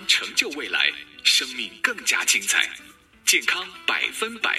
成就未来，生命更加精彩。健康100%。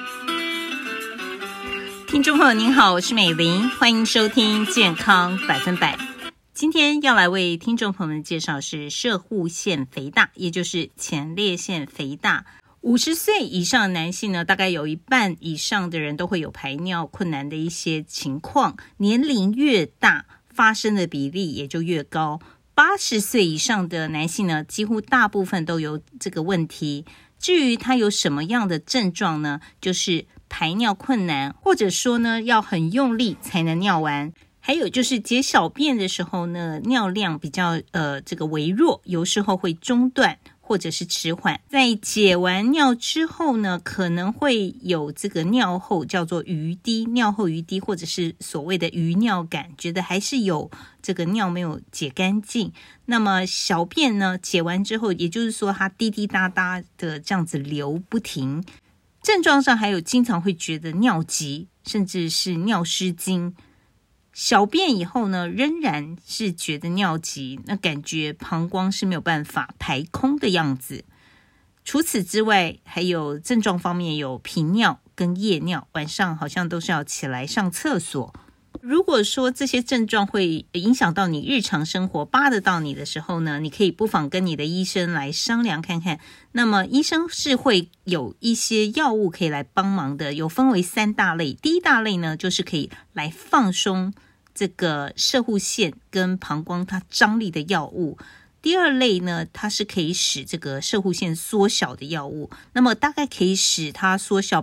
听众朋友您好，我是美玲，欢迎收听健康100%。今天要来为听众朋友们介绍是攝護腺肥大，也就是前列腺肥大。50岁以上的男性呢，大概有一半以上的人都会有排尿困难的一些情况，年龄越大，发生的比例也就越高。80岁以上的男性呢，几乎大部分都有这个问题。至于他有什么样的症状呢？就是排尿困难，或者说呢，要很用力才能尿完。还有就是解小便的时候呢，尿量比较微弱，有时候会中断或者是迟缓。在解完尿之后呢，可能会有这个尿后叫做余滴，尿后余滴，或者是所谓的余尿感，觉得还是有这个尿没有解干净。那么小便呢，解完之后，也就是说它滴滴答答的这样子流不停。症状上还有经常会觉得尿急，甚至是尿失禁。小便以后呢，仍然是觉得尿急，那感觉膀胱是没有办法排空的样子。除此之外，还有症状方面有频尿跟夜尿，晚上好像都是要起来上厕所。如果说这些症状会影响到你日常生活，扒得到你的时候呢，你可以不妨跟你的医生来商量看看。那么医生是会有一些药物可以来帮忙的，有分为3大类。第一大类呢，就是可以来放松这个攝護腺跟膀胱它张力的药物。第二类呢，它是可以使这个攝護腺缩小的药物，那么大概可以使它缩小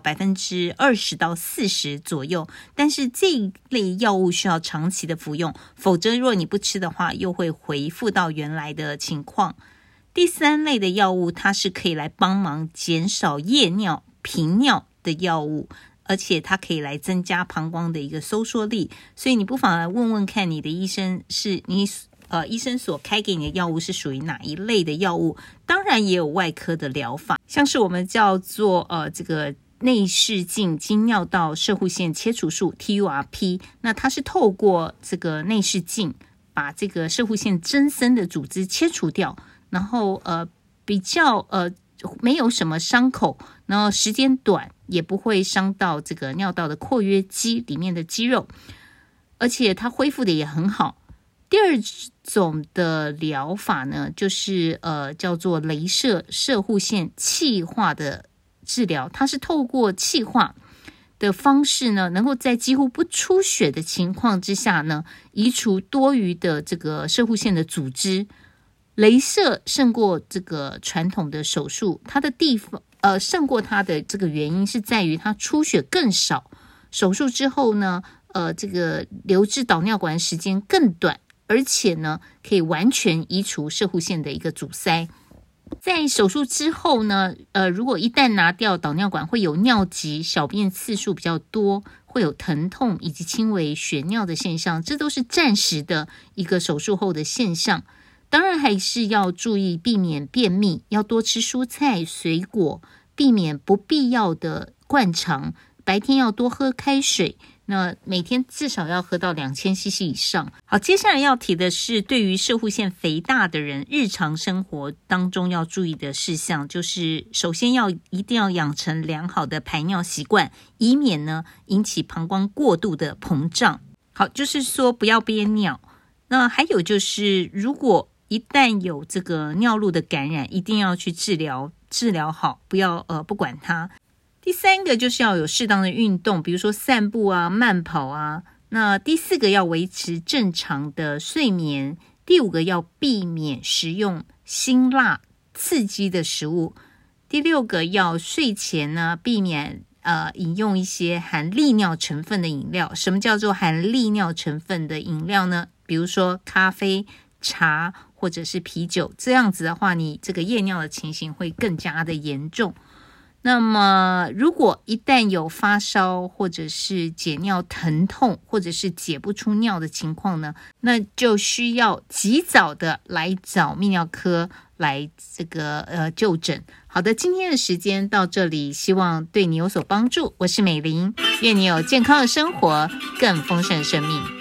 20%到40%左右，但是这一类药物需要长期的服用，否则如果你不吃的话，又会恢复到原来的情况。第3类的药物，它是可以来帮忙减少夜尿、频尿的药物，而且它可以来增加膀胱的一个收缩力，所以你不妨来问问看你的医生，是你医生所开给你的药物是属于哪一类的药物。当然也有外科的疗法，像是我们叫做这个内视镜经尿道攝護腺切除术 TURP， 那它是透过这个内视镜把这个攝護腺增生的组织切除掉，然后比较没有什么伤口，然后时间短，也不会伤到这个尿道的括约肌里面的肌肉，而且它恢复的也很好。第二种的疗法呢，就是叫做雷射攝護腺氣化的治疗，它是透过气化的方式呢，能够在几乎不出血的情况之下呢，移除多余的这个攝護腺的组织。雷射胜过这个传统的手术，它的地方胜过它的这个原因是在于它出血更少，手术之后呢，这个留置导尿管时间更短，而且呢，可以完全移除攝護腺的一个阻塞。在手术之后呢，如果一旦拿掉导尿管，会有尿急、小便次数比较多，会有疼痛以及轻微血尿的现象，这都是暂时的一个手术后的现象。当然还是要注意避免便秘，要多吃蔬菜水果，避免不必要的灌肠，白天要多喝开水，那每天至少要喝到2000cc 以上。好，接下来要提的是对于攝護腺肥大的人日常生活当中要注意的事项，就是首先一定要养成良好的排尿习惯，以免呢引起膀胱过度的膨胀。好，就是说不要憋尿。那还有就是如果一旦有这个尿路的感染，一定要去治疗好，不要不管它。第3个就是要有适当的运动，比如说散步啊、慢跑啊。那第4个要维持正常的睡眠。第5个要避免食用辛辣刺激的食物。第6个要睡前呢避免饮用一些含利尿成分的饮料。什么叫做含利尿成分的饮料呢？比如说咖啡、茶或者是啤酒，这样子的话，你这个夜尿的情形会更加的严重。那么如果一旦有发烧或者是解尿疼痛或者是解不出尿的情况呢，那就需要及早的来找泌尿科来这个就诊。好的，今天的时间到这里，希望对你有所帮助。我是美玲，愿你有健康的生活，更丰盛的生命。